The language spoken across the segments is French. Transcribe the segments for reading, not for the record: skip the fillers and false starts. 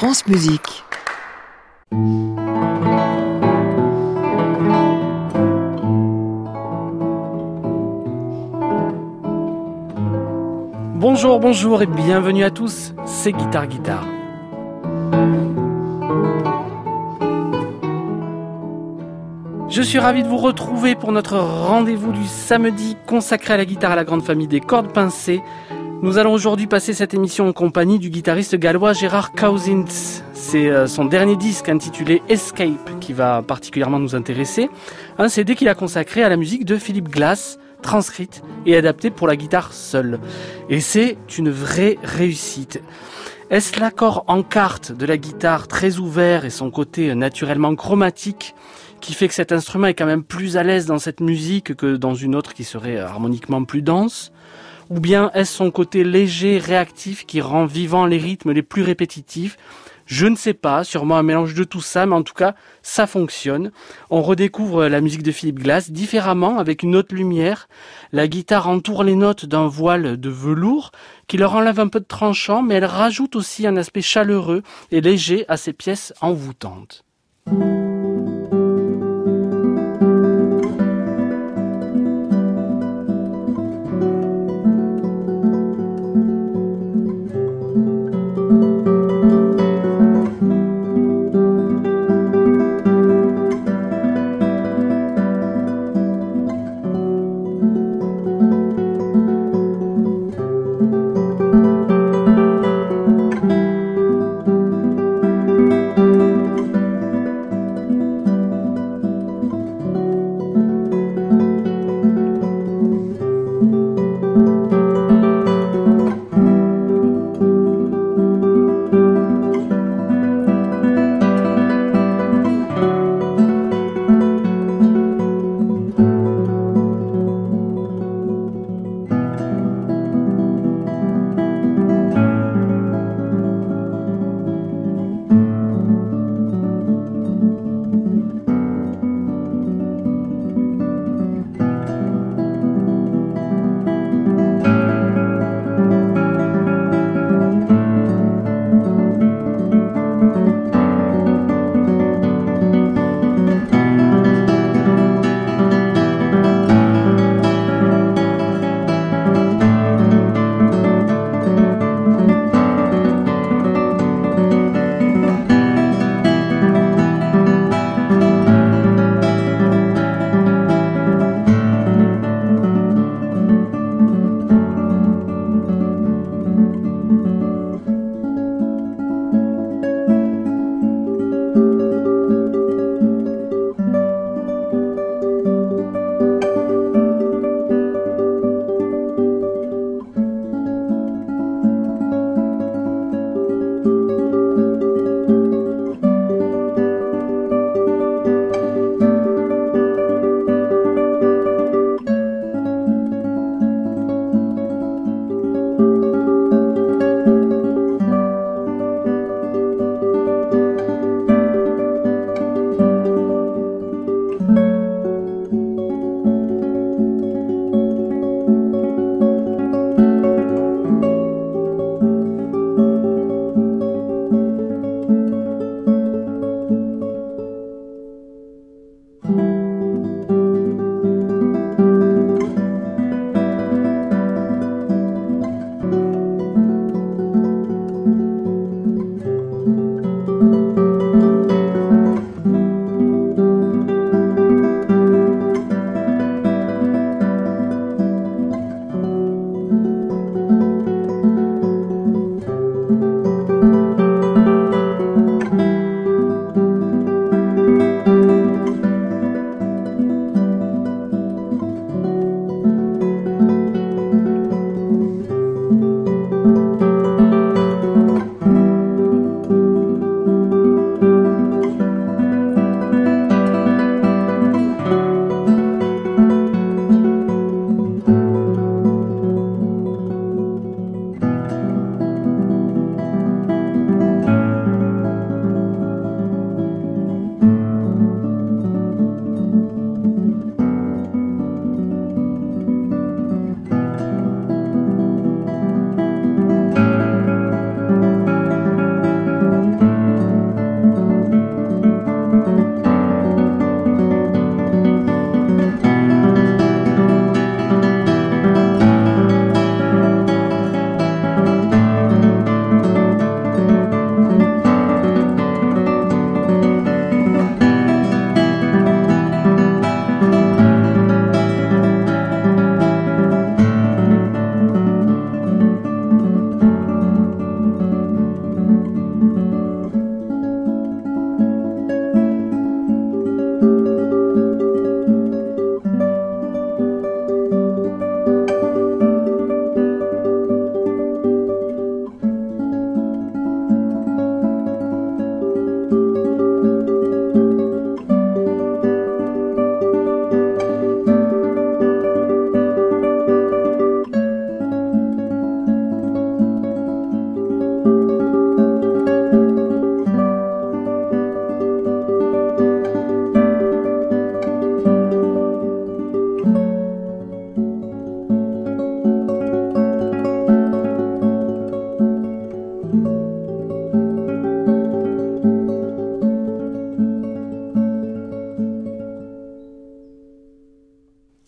France Musique. Bonjour et bienvenue à tous, c'est Guitare. Je suis ravi de vous retrouver pour notre rendez-vous du samedi consacré à la guitare à la grande famille des cordes pincées. Nous allons aujourd'hui passer cette émission en compagnie du guitariste gallois Gerard Cousins. C'est son dernier disque intitulé Escape qui va particulièrement nous intéresser. Un CD qu'il a consacré à la musique de Philip Glass, transcrite et adaptée pour la guitare seule. Et c'est une vraie réussite. Est-ce l'accord en quarte de la guitare très ouvert et son côté naturellement chromatique qui fait que cet instrument est quand même plus à l'aise dans cette musique que dans une autre qui serait harmoniquement plus dense? Ou bien est-ce son côté léger, réactif qui rend vivant les rythmes les plus répétitifs? Je ne sais pas, sûrement un mélange de tout ça, mais en tout cas, ça fonctionne. On redécouvre la musique de Philip Glass différemment, avec une autre lumière. La guitare entoure les notes d'un voile de velours qui leur enlève un peu de tranchant, mais elle rajoute aussi un aspect chaleureux et léger à ces pièces envoûtantes.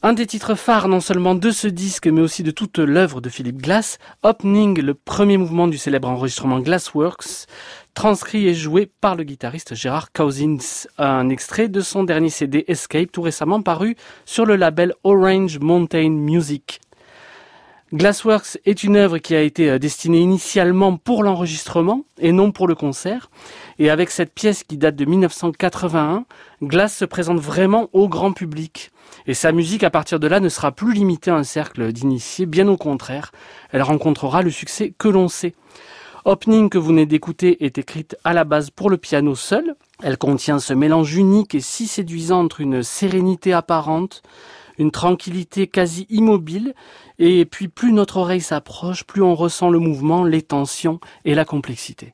Un des titres phares non seulement de ce disque mais aussi de toute l'œuvre de Philip Glass, Opening, le premier mouvement du célèbre enregistrement Glassworks, transcrit et joué par le guitariste Gerard Cousins, un extrait de son dernier CD Escape tout récemment paru sur le label Orange Mountain Music. Glassworks est une œuvre qui a été destinée initialement pour l'enregistrement et non pour le concert. Et avec cette pièce qui date de 1981, Glass se présente vraiment au grand public. Et sa musique à partir de là ne sera plus limitée à un cercle d'initiés, bien au contraire. Elle rencontrera le succès que l'on sait. Opening que vous venez d'écouter est écrite à la base pour le piano seul. Elle contient ce mélange unique et si séduisant entre une sérénité apparente, une tranquillité quasi immobile, et puis plus notre oreille s'approche, plus on ressent le mouvement, les tensions et la complexité.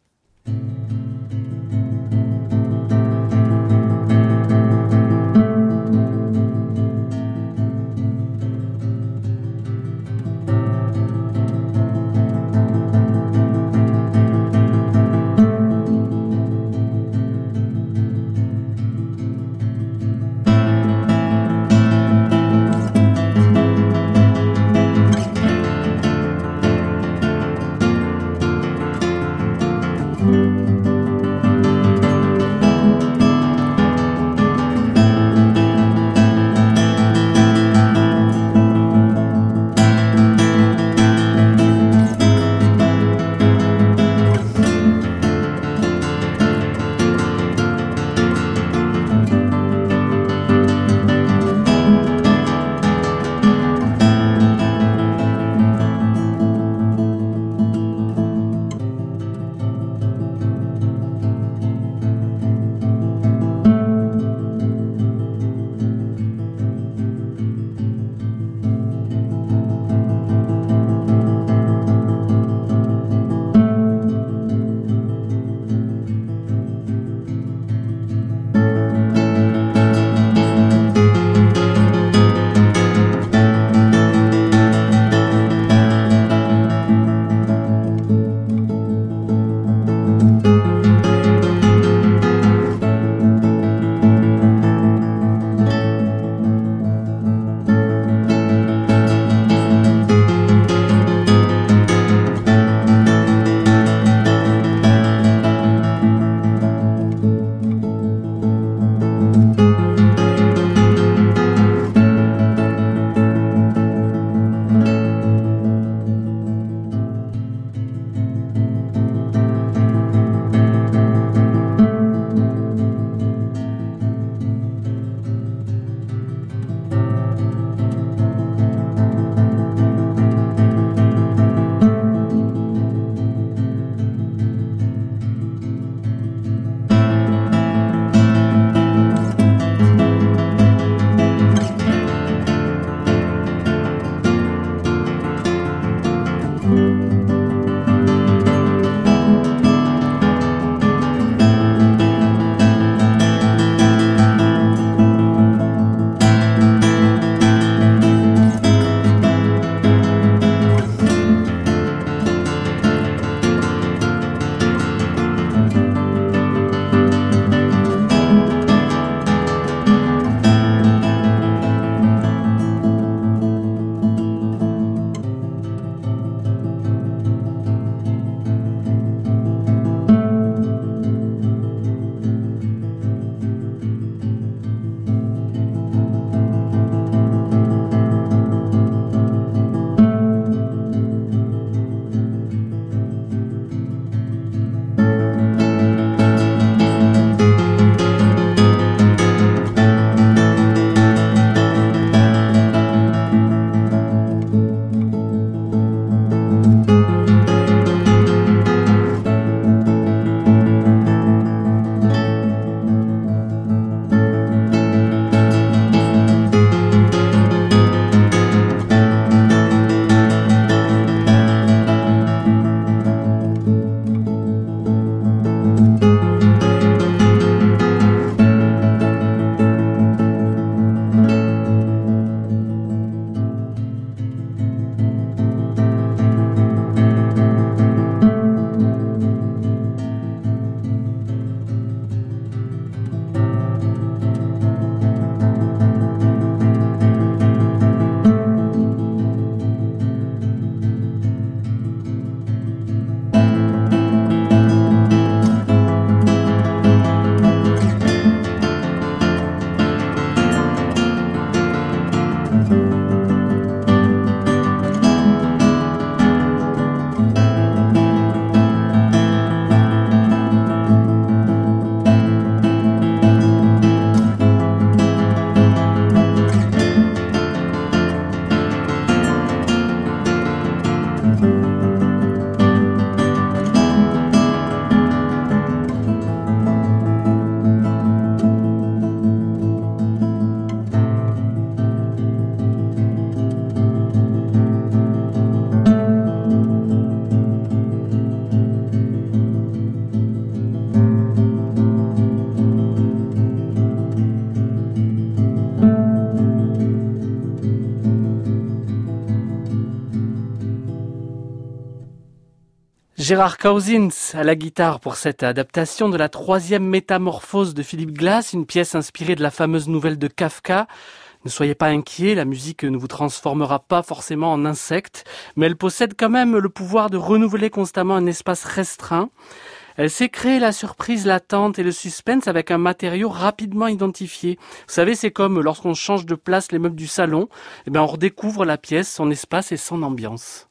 Gérard Cousins à la guitare pour cette adaptation de la 3e métamorphose de Philip Glass, une pièce inspirée de la fameuse nouvelle de Kafka. Ne soyez pas inquiets, la musique ne vous transformera pas forcément en insecte, mais elle possède quand même le pouvoir de renouveler constamment un espace restreint. Elle sait créer la surprise, l'attente et le suspense avec un matériau rapidement identifié. Vous savez, c'est comme lorsqu'on change de place les meubles du salon, on redécouvre la pièce, son espace et son ambiance.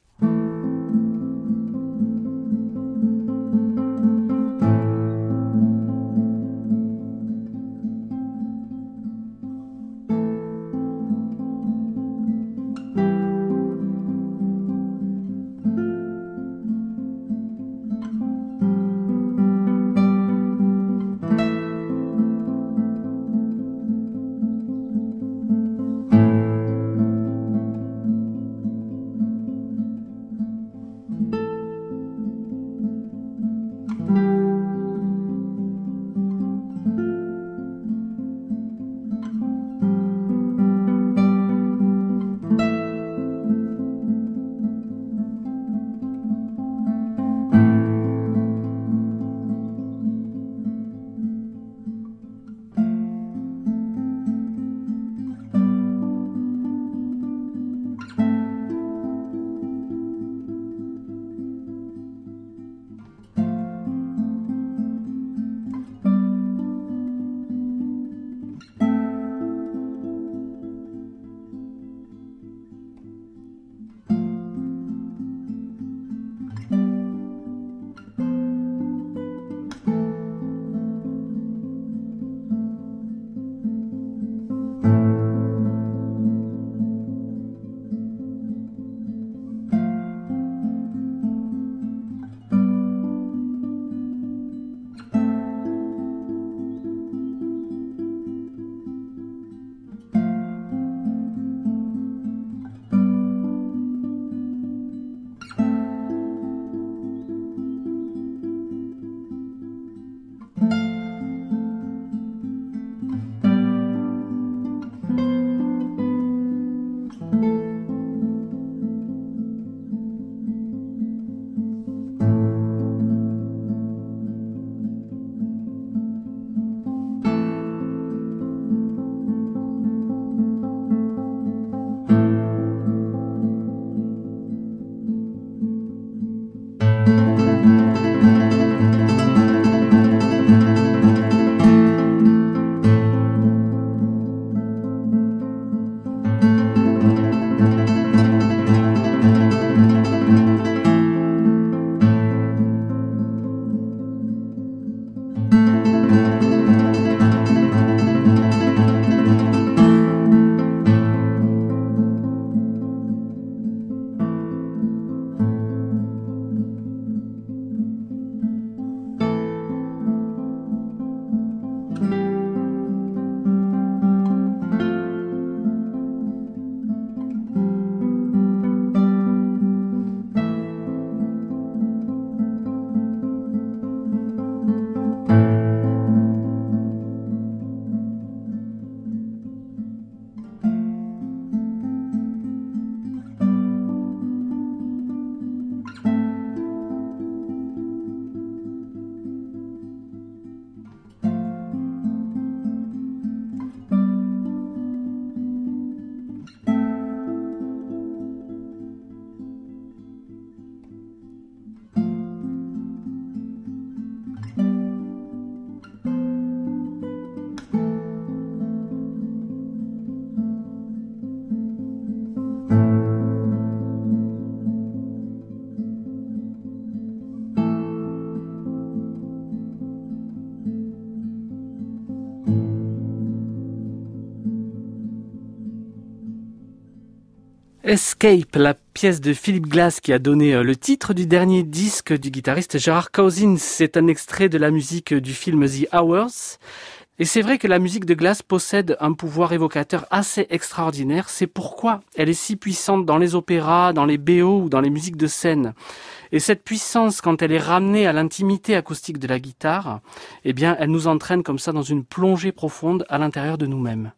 Escape, la pièce de Philip Glass qui a donné le titre du dernier disque du guitariste Gérard Cousins. C'est un extrait de la musique du film The Hours. Et c'est vrai que la musique de Glass possède un pouvoir évocateur assez extraordinaire. C'est pourquoi elle est si puissante dans les opéras, dans les BO ou dans les musiques de scène. Et cette puissance, quand elle est ramenée à l'intimité acoustique de la guitare, elle nous entraîne comme ça dans une plongée profonde à l'intérieur de nous-mêmes.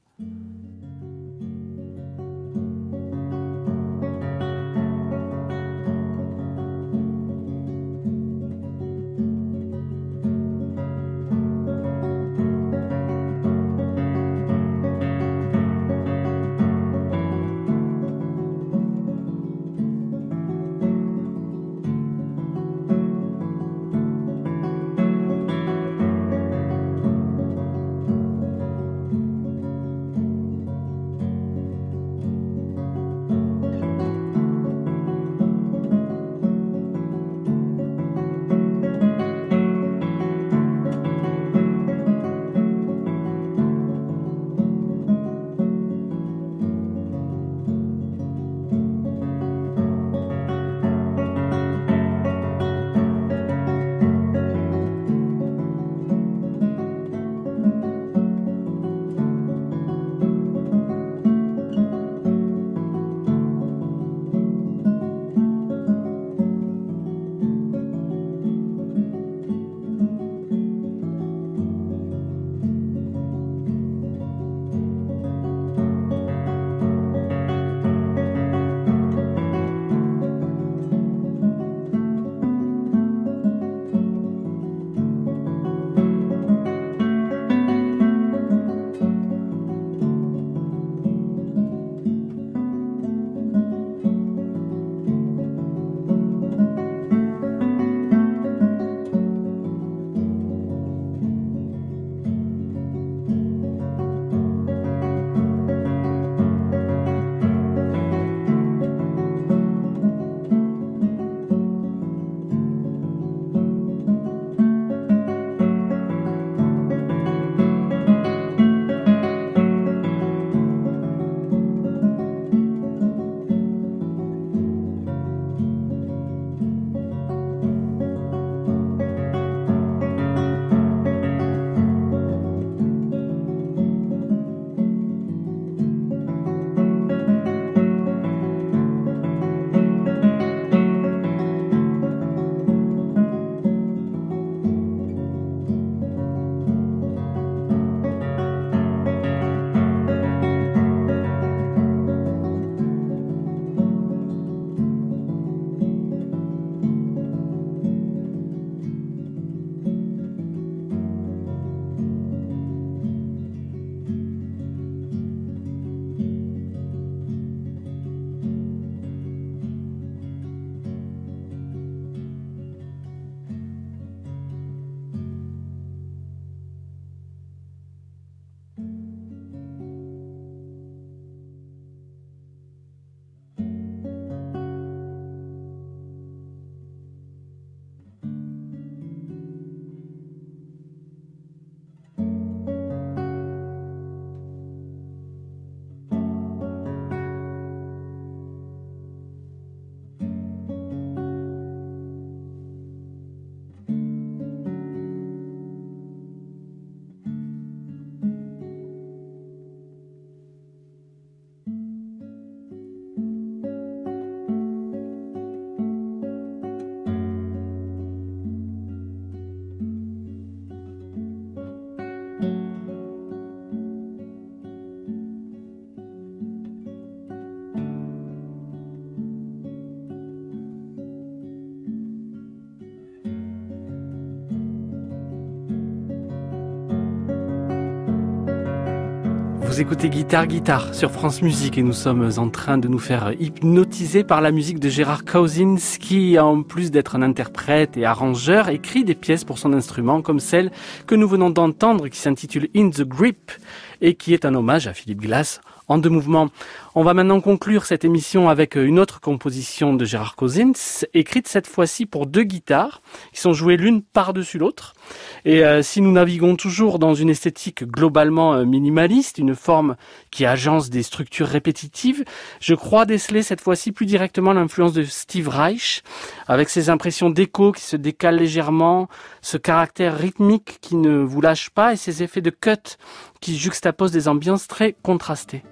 Vous écoutez Guitare sur France Musique et nous sommes en train de nous faire hypnotiser par la musique de Gérard Cousins qui, en plus d'être un interprète et arrangeur, écrit des pièces pour son instrument comme celle que nous venons d'entendre qui s'intitule In the Grip et qui est un hommage à Philip Glass en 2 mouvements. On va maintenant conclure cette émission avec une autre composition de Gérard Cousins, écrite cette fois-ci pour 2 guitares, qui sont jouées l'une par-dessus l'autre. Et si nous naviguons toujours dans une esthétique globalement minimaliste, une forme qui agence des structures répétitives, je crois déceler cette fois-ci plus directement l'influence de Steve Reich, avec ses impressions d'écho qui se décalent légèrement, ce caractère rythmique qui ne vous lâche pas et ses effets de cut qui juxtaposent des ambiances très contrastées.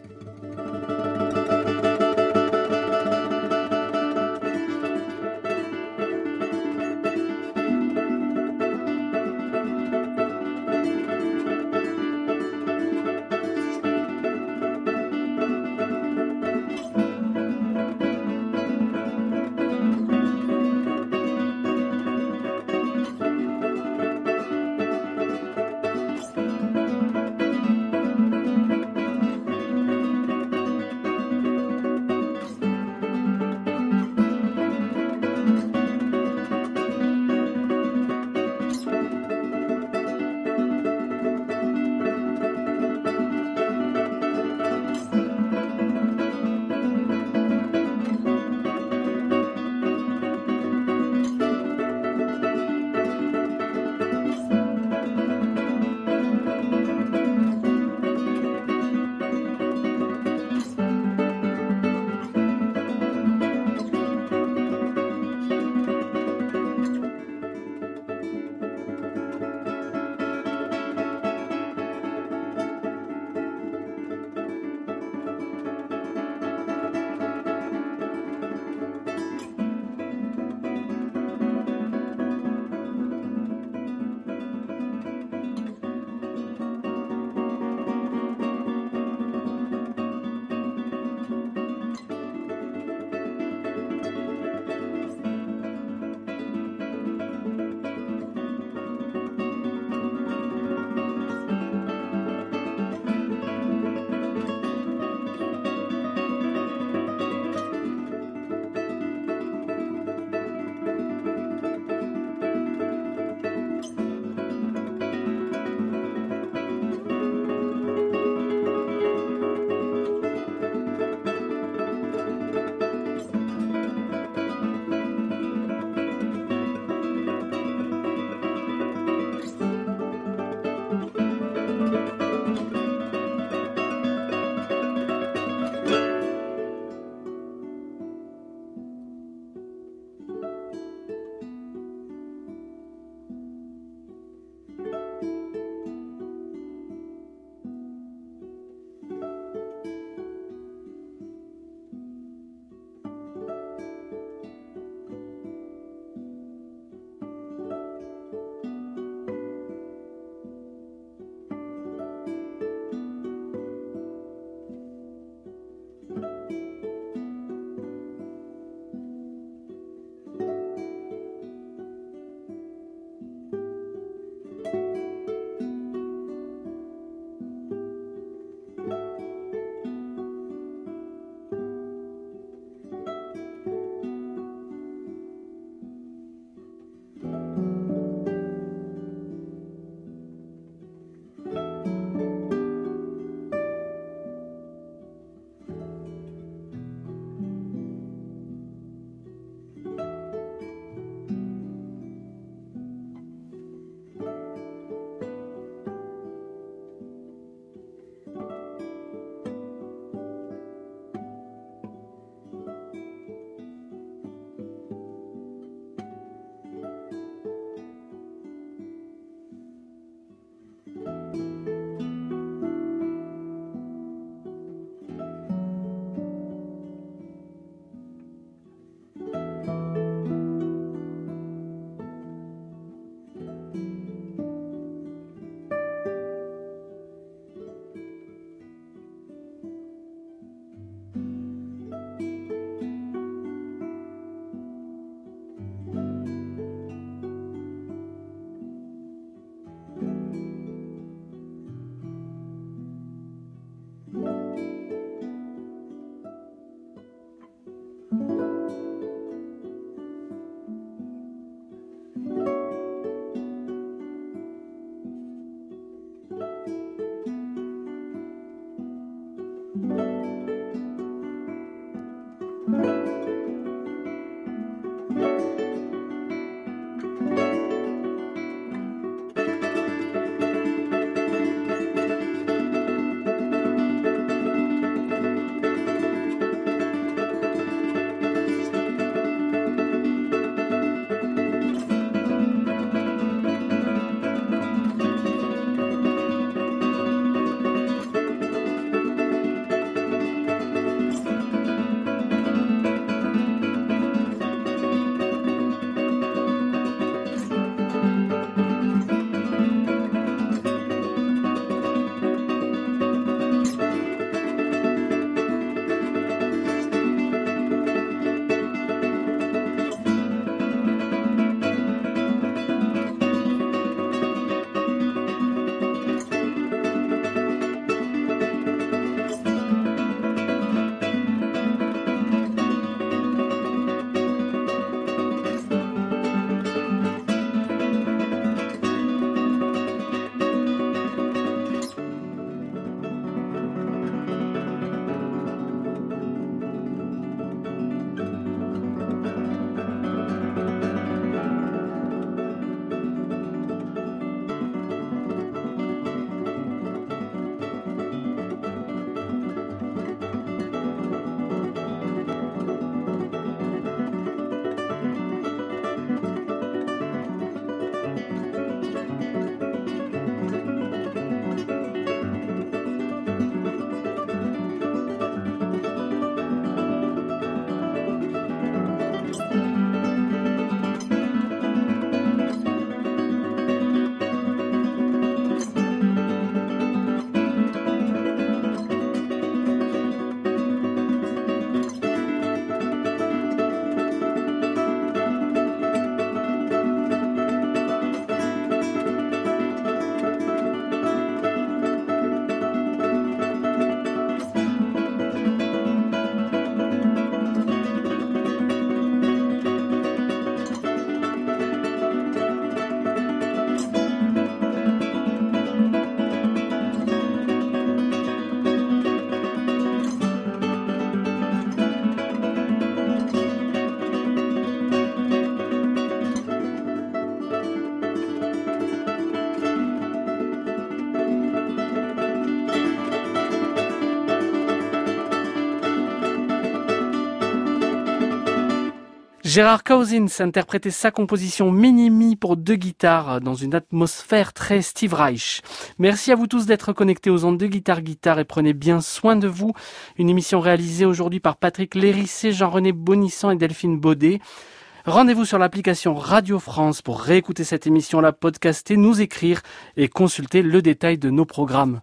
Gérard Cousins interprétait sa composition Mini-Me pour 2 guitares dans une atmosphère très Steve Reich. Merci à vous tous d'être connectés aux ondes de Guitare et prenez bien soin de vous. Une émission réalisée aujourd'hui par Patrick Lérissé, Jean-René Bonissan et Delphine Baudet. Rendez-vous sur l'application Radio France pour réécouter cette émission, la podcaster, nous écrire et consulter le détail de nos programmes.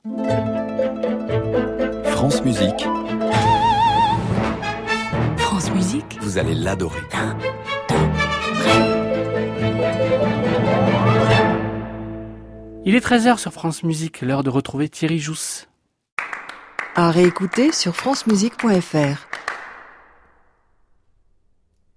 France Musique. France Musique. Vous allez l'adorer. Il est 13h sur France Musique, l'heure de retrouver Thierry Jousse. À réécouter sur francemusique.fr.